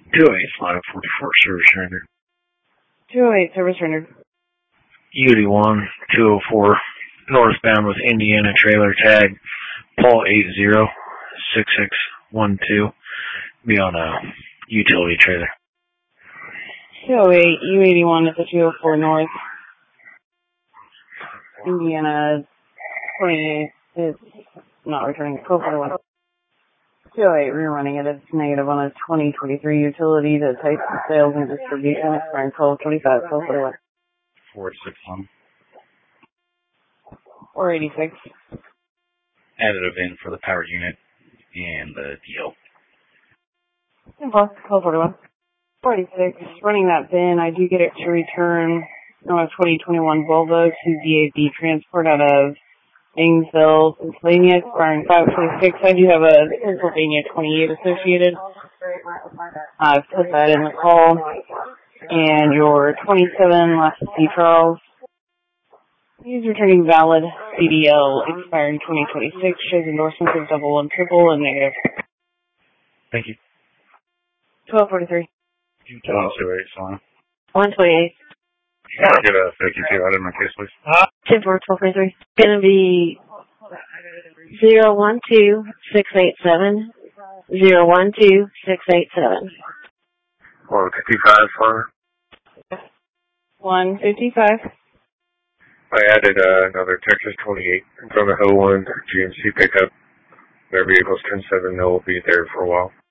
285 44 service rendered. 208 service rendered. U81 204 northbound with Indiana trailer tag Paul 806612. Be on a utility trailer. 208 U81 at the 204 north. Indiana 28 is not returning. 1241. 208 rerunning it. It's negative on a 2023 utility that type sales and distribution expiring 1225. 1241. 461. 486. Additive in for the power unit and the DO. 1241. 486. Running that bin, I do get it to return on a 2021 Volvo to DAV transport out of Ainsville, Pennsylvania, expiring 526. I do have a Pennsylvania 28 associated. I've put that in the call. And your 27 last C Charles. He's returning valid CDL expiring 2026. Shows endorsements of 111 triple and negative. Thank you. 1243. 128. 128. Get a 52 out of my case, please. 10-4-12-3. Gonna be 012-687. 012-687. 155 for 155. I added another Texas 28 from the Ho1 GMC pickup. Their vehicle's 10-7. They'll be there for a while.